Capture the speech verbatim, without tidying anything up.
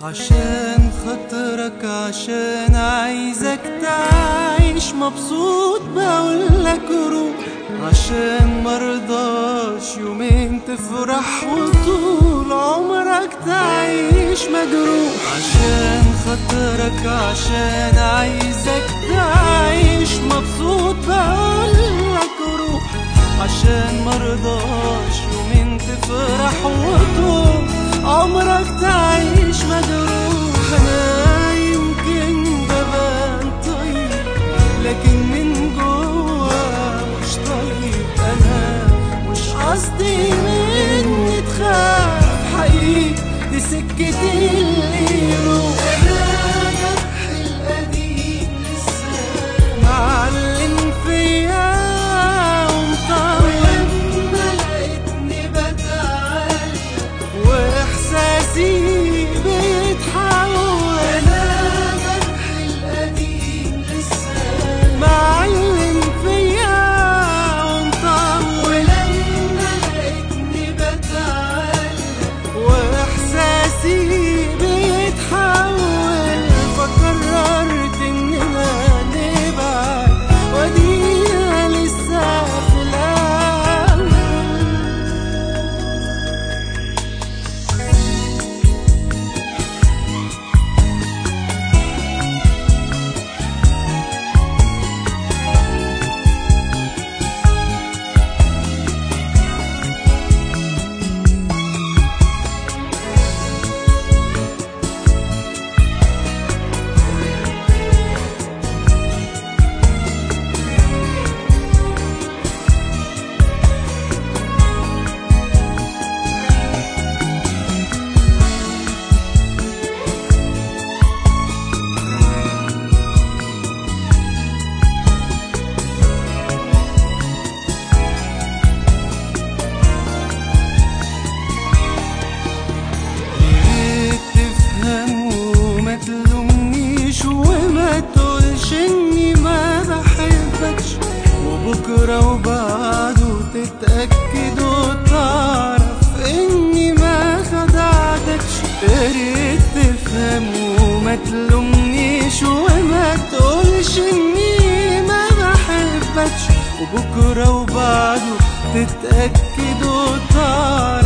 عشان خاطرك، عشان عايزك تعيش مبسوط بقولك روح، عشان مرضاش يومين تفرح وطول عمرك تعيش مجروح. عشان خاطرك، عشان عايزك تعيش مبسوط بقولك روح، عشان مرضاش يومين تفرح وطول عمرك تعيش مجروح. انا يمكن ببان طيب لكن من جوا مش طيب، انا مش قصدي مني تخاف، حقيقي دي سكتي اللي يروح. انا جرحي القديم لسه معلم فيا ومطول، لما لقيتني بتعالج واحساسي بيتحول. انا جرحي القديم لسه معلم فيا ومطول، ولما لقيتني بتعالج واحساسي بيتحول، فقررت اننا نبعد ودينا لسه في الاول. بكرة وبعده تتأكد وتعرف إني ما خدعتكش. ياريت تفهم وما تلومنيش وما تقولش إني ما بحبكش، وبكرة وبعده تتأكد وتعرف